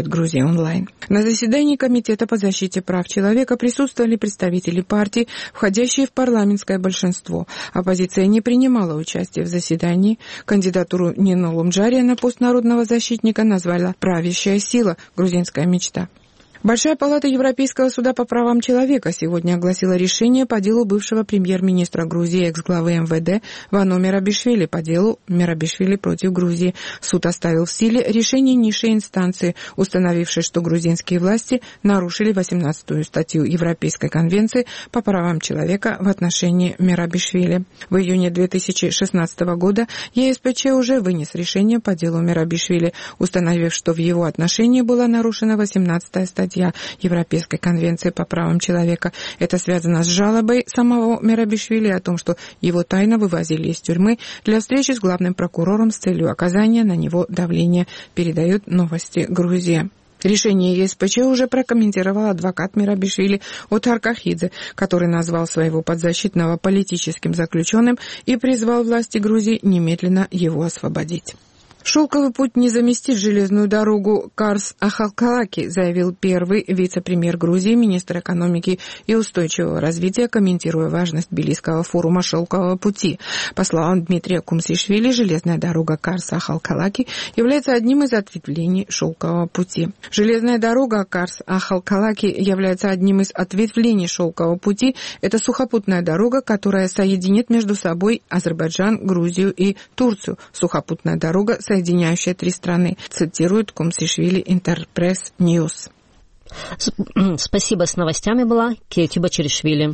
сообщает Грузия онлайн. На заседании Комитета по защите прав человека присутствовали представители партий, входящие в парламентское большинство. Оппозиция не принимала участие в заседании. Кандидатуру Нину Лумджария на пост народного защитника назвала «правящая сила. Грузинская мечта». Большая палата Европейского суда по правам человека сегодня огласила решение по делу бывшего премьер-министра Грузии, экс-главы МВД Вано Мерабишвили по делу Мерабишвили против Грузии. Суд оставил в силе решение низшей инстанции, установившей, что грузинские власти нарушили 18-ю статью Европейской конвенции по правам человека в отношении Мерабишвили. В июне 2016 года ЕСПЧ уже вынес решение по делу Мерабишвили, установив, что в его отношении была нарушена 18-я статья Европейской конвенции по правам человека. Это связано с жалобой самого Мерабишвили о том, что его тайно вывозили из тюрьмы для встречи с главным прокурором с целью оказания на него давления, передает новости Грузия. Решение ЕСПЧ уже прокомментировал адвокат Мерабишвили Отар Кахидзе, который назвал своего подзащитного политическим заключенным и призвал власти Грузии немедленно его освободить. «Шелковый путь не заместит железную дорогу Карс-Ахалкалаки», заявил первый вице-премьер Грузии, министр экономики и устойчивого развития, комментируя важность Тбилисского форума «Шелкового пути». По словам Дмитрия Кумсишвили, железная дорога Карс-Ахалкалаки является одним из ответвлений «Шелкового пути». Железная дорога Карс-Ахалкалаки является одним из ответвлений «Шелкового пути». Это сухопутная дорога, которая соединит между собой Азербайджан, Грузию и Турцию. Сухопутная дорога, соединяющая три страны, цитирует Кумсишвили Интерпресс Ньюс. Спасибо. С новостями была Кетти Бачеришвили.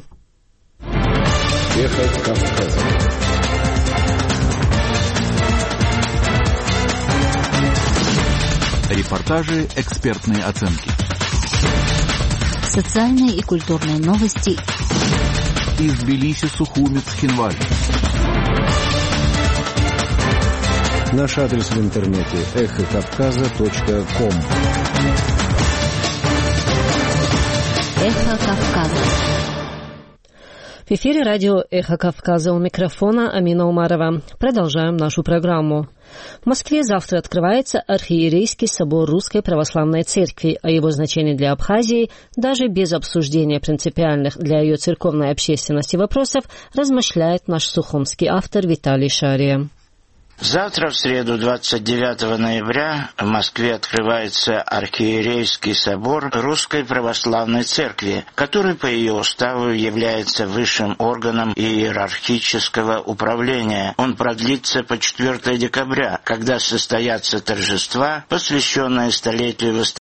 Эхо Кавказа. Репортажи, экспертные оценки. Социальные и культурные новости. Из Тбилиси, Сухуми, Цхинвали. Наш адрес в интернете эхокавказа.ком. Эхо Кавказа. В эфире радио «Эхо Кавказа», у микрофона Амина Умарова. Продолжаем нашу программу. В Москве завтра открывается архиерейский собор Русской Православной Церкви. О его значении для Абхазии, даже без обсуждения принципиальных для ее церковной общественности вопросов, размышляет наш сухумский автор Виталий Шария. Завтра, в среду, 29 ноября, в Москве открывается архиерейский собор Русской Православной Церкви, который по ее уставу является высшим органом иерархического управления. Он продлится по 4 декабря, когда состоятся торжества, посвященные столетию